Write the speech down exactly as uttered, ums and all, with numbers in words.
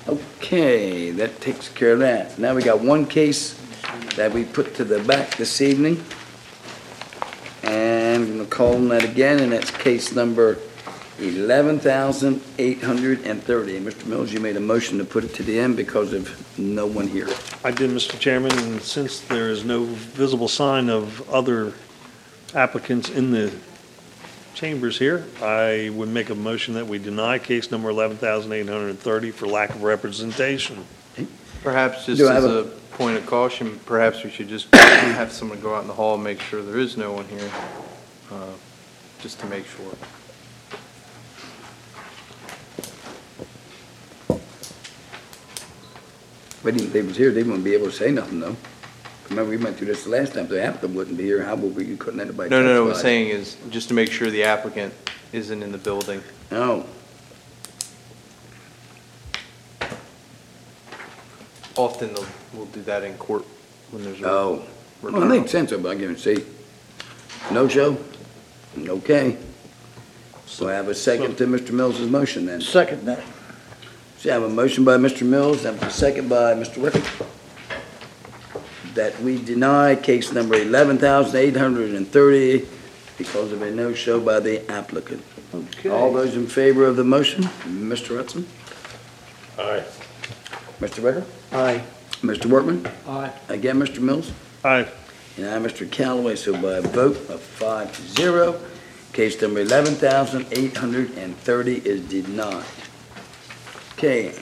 Okay, that takes care of that. Now we got one case that we put to the back this evening. And I'm gonna call on that again, and that's case number eleven thousand eight hundred thirty. And Mister Mills, you made a motion to put it to the end because of no one here. I did, Mister Chairman, and since there is no visible sign of other applicants in the chambers here, I would make a motion that we deny case number eleven thousand eight hundred thirty for lack of representation. Perhaps just Do I as have a a- point of caution, perhaps we should just have someone go out in the hall and make sure there is no one here, uh, just to make sure. But if they was here, they wouldn't be able to say nothing, though. Remember, we went through this the last time, the applicant wouldn't be here, how would we, couldn't anybody No, no, no, what I'm testify? saying is, just to make sure the applicant isn't in the building. Oh, Often they'll- we'll do that in court when there's a oh. Well, it referral. makes sense, but I can see. No show? Okay. So I have a second to Mister Mills's motion then. Second that. So I have a motion by Mister Mills and a second by Mister Rickard that we deny case number eleven thousand eight hundred thirty because of a no-show by the applicant. Okay. All those in favor of the motion? Mister Hudson? Aye. Mister Rickard? Aye. Mister Workman? Aye. Again, Mister Mills? Aye. And I, Mister Callaway, so by a vote of five to zero, case number eleven thousand eight hundred thirty is denied. Okay,